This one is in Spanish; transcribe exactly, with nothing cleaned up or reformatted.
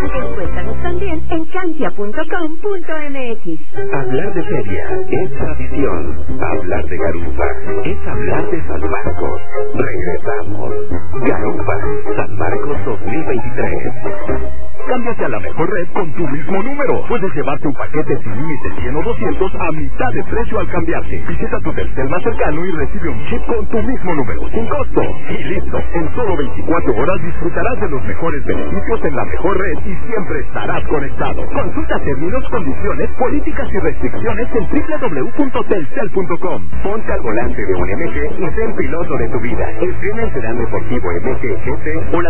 Encuéntranos también en cantia punto com punto m x. Hablar de feria es tradición. Hablar de Garufa es hablar de San Marcos. Regresamos. Garufa, San Marcos dos mil veintitrés. Cámbiate a la mejor red con tu mismo número. Puedes llevarte un paquete sin límite cien o doscientos a mitad de precio al cambiarte. Visita tu Telcel más cercano y recibe un chip con tu mismo número, sin costo. Y listo, en solo veinticuatro horas disfrutarás de los mejores beneficios en la mejor red y siempre estarás conectado. Consulta términos, condiciones, políticas y restricciones en doble u doble u doble u punto telcel punto com. Ponte al volante de un M G y sé el piloto de tu vida. Estrena el sedán deportivo M G G T o la